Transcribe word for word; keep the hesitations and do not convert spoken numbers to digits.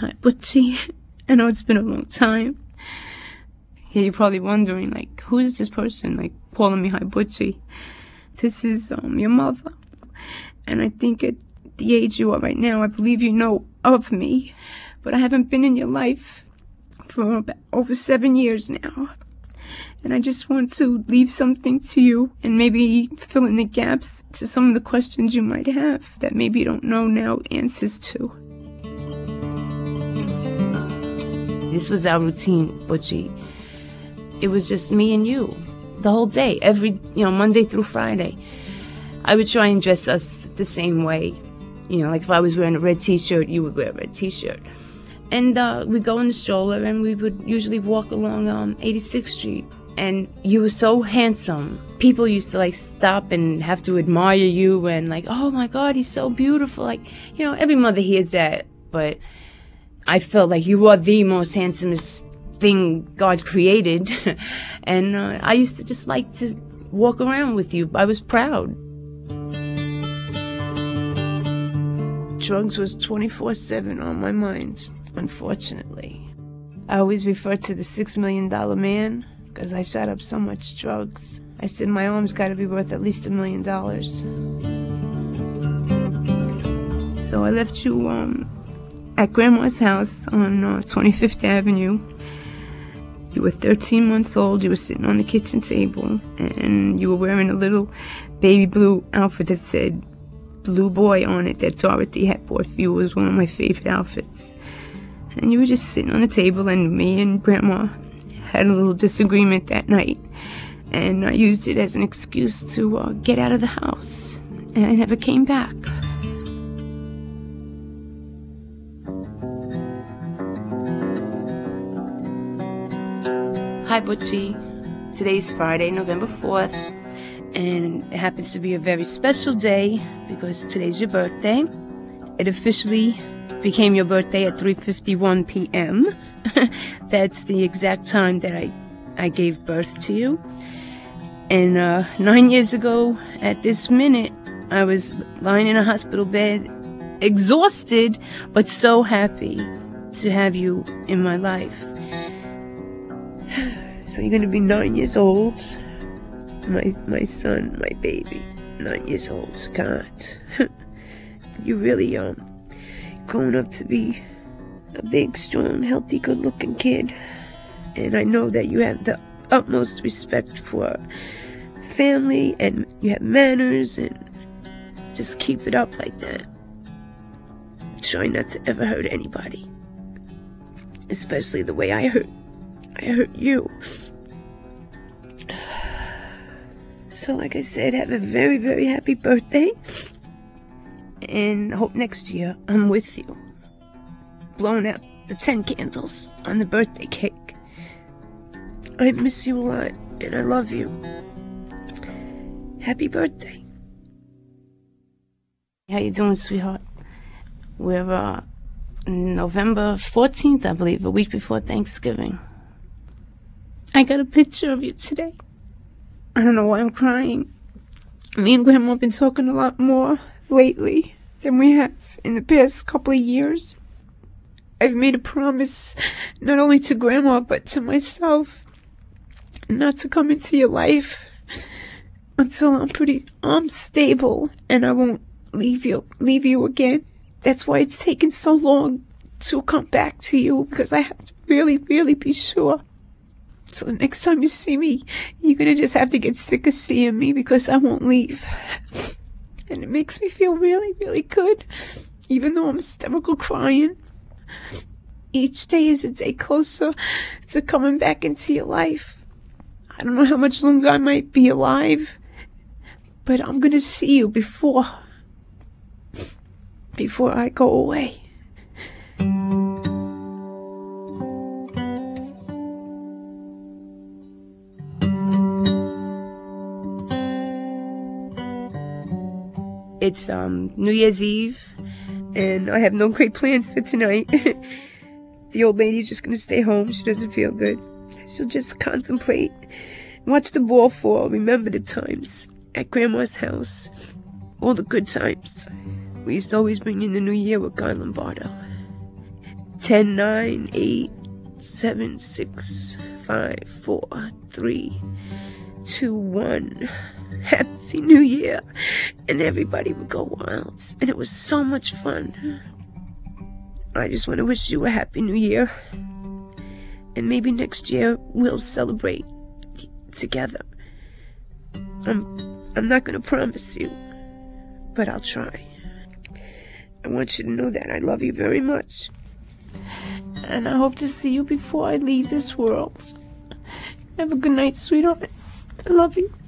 Hi, Butchie. I know it's been a long time. Yeah, you're probably wondering, like, who is this person, like, calling me Hi, Butchie? This is, um, your mother. And I think at the age you are right now, I believe you know of me. But I haven't been in your life for about over seven years now. And I just want to leave something to you and maybe fill in the gaps to some of the questions you might have that maybe you don't know now answers to. This was our routine, Butchie. It was just me and you the whole day, every, you know, Monday through Friday. I would try and dress us the same way. You know, like if I was wearing a red t-shirt, you would wear a red t-shirt. And uh, we'd go in the stroller and we would usually walk along um, eighty-sixth Street. And you were so handsome. People used to like stop and have to admire you and like, oh my God, he's so beautiful. Like, you know, every mother hears that, but I felt like you were the most handsomest thing God created. And uh, I used to just like to walk around with you. I was proud. Drugs was twenty-four seven on my mind, unfortunately. I always refer to the six million dollar man because I shot up so much drugs. I said my arm's got to be worth at least a million dollars. So I left you um, at Grandma's house on uh, twenty-fifth Avenue. You were thirteen months old, you were sitting on the kitchen table, and you were wearing a little baby blue outfit that said Blue Boy on it that Dorothy had bought for you. It was one of my favorite outfits. And you were just sitting on the table, and me and Grandma had a little disagreement that night. And I used it as an excuse to uh, get out of the house. And I never came back. Hi, Butchie. Today's Friday, November fourth. And it happens to be a very special day because today's your birthday. It officially became your birthday at three fifty-one p m That's the exact time that I, I gave birth to you. And uh, nine years ago, at this minute, I was lying in a hospital bed, exhausted, but so happy to have you in my life. So you're going to be nine years old. My my son, my baby, nine years old. God, you really um grown up to be a big, strong, healthy, good-looking kid. And I know that you have the utmost respect for family, and you have manners, and just keep it up like that. Try not to ever hurt anybody, especially the way I hurt. I hurt you. So like I said, have a very, very happy birthday. And I hope next year I'm with you, blowing out the ten candles on the birthday cake. I miss you a lot, and I love you. Happy birthday. How you doing, sweetheart? We're uh, November fourteenth, I believe, a week before Thanksgiving. I got a picture of you today. I don't know why I'm crying. Me and Grandma have been talking a lot more lately than we have in the past couple of years. I've made a promise, not only to Grandma, but to myself, not to come into your life until I'm pretty, I'm stable, and I won't leave you, leave you again. That's why it's taken so long to come back to you, because I have to really, really be sure. So the next time you see me, you're gonna just have to get sick of seeing me, because I won't leave. And it makes me feel really, really good, even though I'm hysterical crying. Each day is a day closer to coming back into your life. I don't know how much longer I might be alive, but I'm gonna see you before, before I go away. It's um, New Year's Eve, and I have no great plans for tonight. The old lady's just gonna stay home. She doesn't feel good. She'll just contemplate, watch the ball fall, remember the times at Grandma's house, all the good times. We used to always bring in the new year with Guy Lombardo. ten, nine, eight, seven, six, five, four, three, two, one. Happy New Year. And everybody would go wild. And it was so much fun. I just want to wish you a Happy New Year. And maybe next year we'll celebrate t- together. I'm, I'm not going to promise you, but I'll try. I want you to know that I love you very much. And I hope to see you before I leave this world. Have a good night, sweetheart. I love you.